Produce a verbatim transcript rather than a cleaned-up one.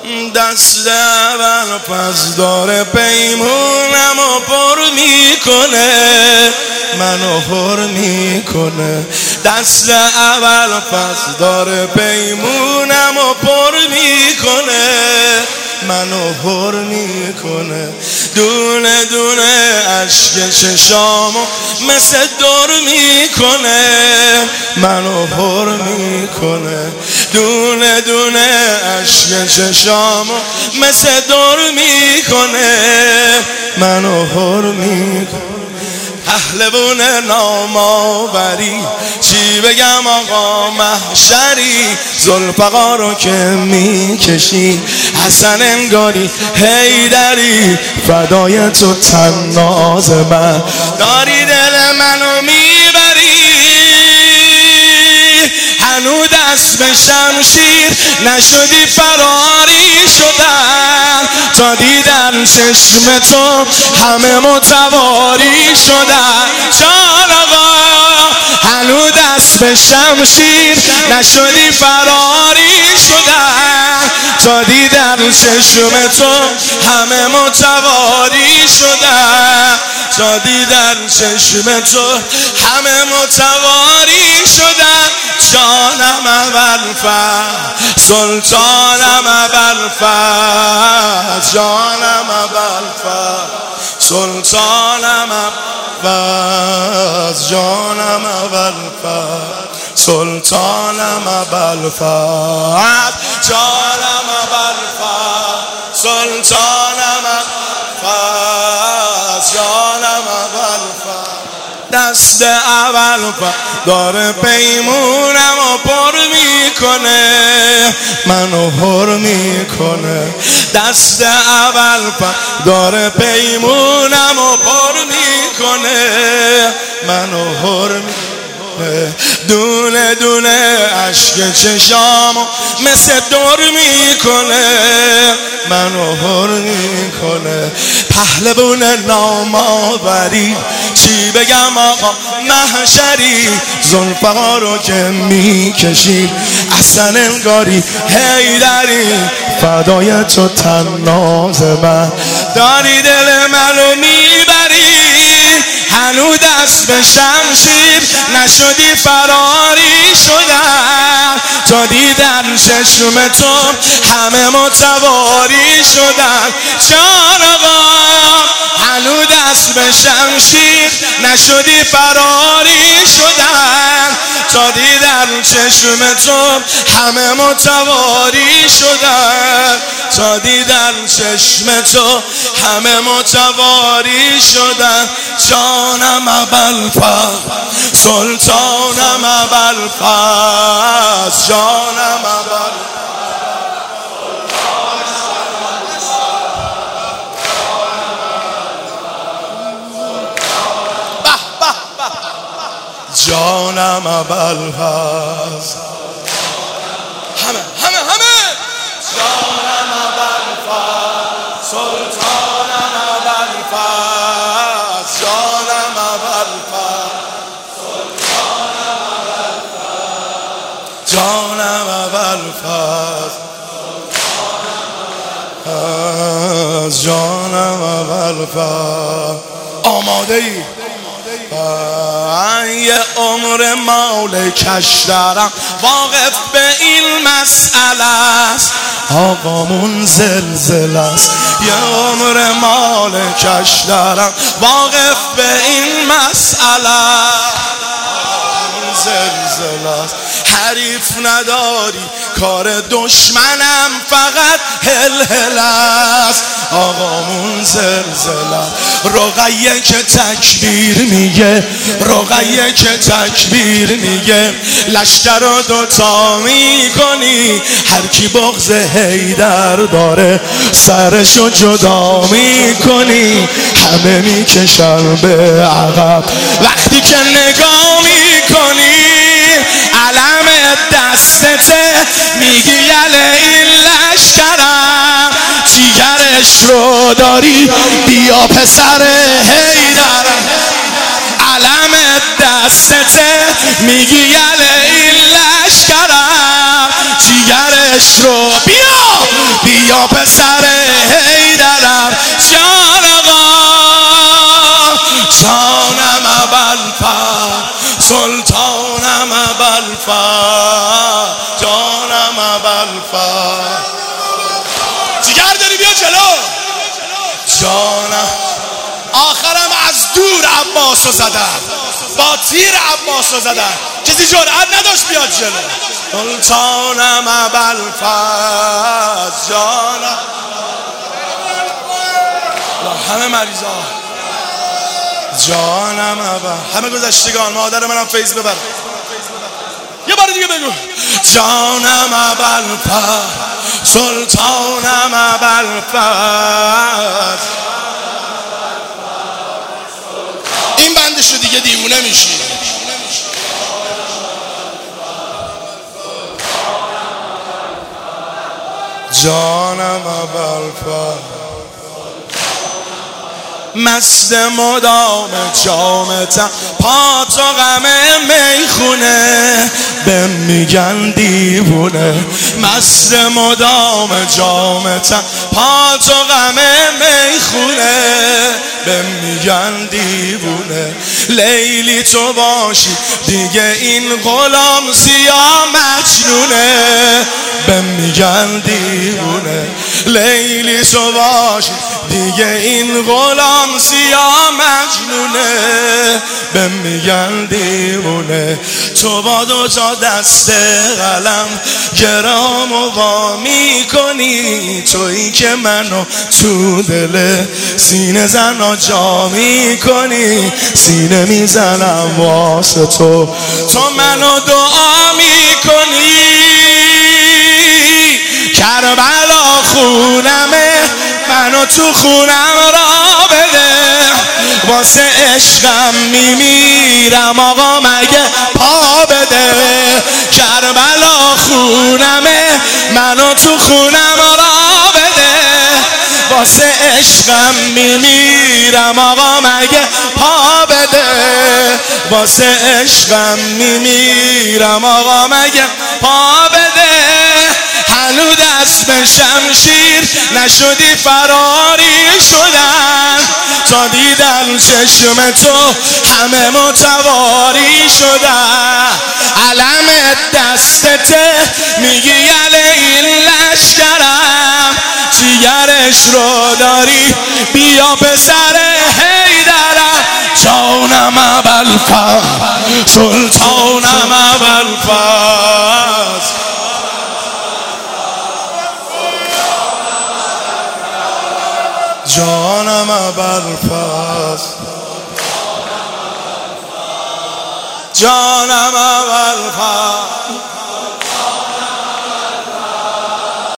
دست اول پس داره پیمونم و پر میکنه، منو پر میکنه. دست اول پس داره پیمونم و پر میکنه، منو پر میکنه. دونه دونه اشک چشامو مثل دور میکنه، منو پر میکنه. دونه دونه اشک چشامو مثل دور میکنه، منو پر میکنه. پهلوون نامآوری چی بگم آقا محشری، ذوالفقار رو که میکشی حسن انگاری حیدری، فدای تو طناز من داری دل منو میبری. هنو دست به شمشیر نشدی فراری شدن، تا دیدن چشم تو همه متواری شدن. جان آقا هنو دست به شمشیر نشدی فراری شدن، تا دیدن چشم تو همه متواری شدن. تا دیدن چشم تو همه متواری شدن. جانم ابوالفضل سلطانم ابوالفضل، جانم ابوالفضل سلطانم ابوالفضل، جانم ابوالفضل سلطانم ابوالفضل، جانم ابوالفضل سلطانم ابوالفضل، جانم ابوالفضل. دست اول داره پیمونم و پر میکنه، منو پر میکنه. دست اول داره پیمونم و پر میکنه، منو پر میکنه. دونه دونه اشک چشامو مثل دور میکنه، منو پر میکنه. پهلوون نامآوری چی بگم آقا محشری، ذوالفقار رو که میکشی حسن انگاری حیدری، فدای تو طناز من داری دل منو میبری. هنو دست به شمشیر نشدی فراری شدن، تا دیدن چشم تو همه متواری شدن. جان آقا هنو دست به شمشیر نشدی فراری شدن، تا دیدن چشم تو همه متواری شدن. تا دیدن چشم تو همه متواری شدن. جانم ابوالفضل سلطانم ابوالفضل، جانم ابوالفضل جانم ابوالفضل. همه همه همه جانم ابوالفضل سلطانم ابوالفضل، جانم ابوالفضل سلطانم ابوالفضل، جانم ابوالفضل جانم ابوالفضل. آماده ای؟ یه عمر مال کش دارم واقف به این مسئله است، آقامون زلزله است. یه عمر مال کش دارم واقف به این مسئله، آقامون زلزله است. حریف نداری کار دشمنم فقط هلهله است، آقامون زلزله. رقیه که تکبیر میگه، رقیه که تکبیر میگه، لشکر رو دوتا میکنی، هر کی بغض حیدر داره سرشو جدا میکنی، همه میکشن به عقب وقتی که نگاه میکنی. علم دستته میگی یله این لشکرم، جیگرش رو داری بیا پسر حیدر. علم دستته میگی یله این لشکرم، جیگرش عشق رو بیا بیا پسر حیدرم جان آقا جانم ابوالفضل سلطانم ابوالفضل جانم ابوالفضل جگر داری بیا جلو جانم آخرم از دور عباسو زدن با تیر عباسو زدن کسی جرأت نداشت بیاد جلو سلطانم ابوالفضل جانم همه مریضا جانم ابوالفضل همه گذشتگان مادر منم فیض ببر یه بار دیگه بگو جانم ابوالفضل سلطانم ابوالفضل این بندشو دیگه دیوونه میشی جانم ابوالفضل مست مدام جامتم پا تو غم میخونه به میگن دیوونه مست مدام جامتم پا تو غم میخونه به میگن دیوونه لیلی تو باشی دیگه این غلام سیاه مجنونه به میگن دیوونه لیلی تو باشی دیگه این غلام سیاه مجنونه به میگن دیوونه تو با دو تا دست قلم گرام و وا میکنی تویی که منو تو دل سینه زنا جا میکنی سینه میزنم واسه تو تو منو دعا میکنی کربلا خونمه منو تو خونم را بده واسه عشقم میمیرم آقا مگه پا بده کربلا خونمه منو تو خونم را بده واسه عشقم میمیرم آقا مگه پا بده واسه عشقم میمیرم آقا مگه پا بده هنو دست به شمشیر نشدی فراری شدن تا دیدن چشم تو همه متواری شدن علم دستته میگی یله این لشکرم جیگرش رو داری بیا پسر حیدرم جانم ابوالفضل سلطانم ابوالفضل جانم ابوالفضل جانم ابوالفضل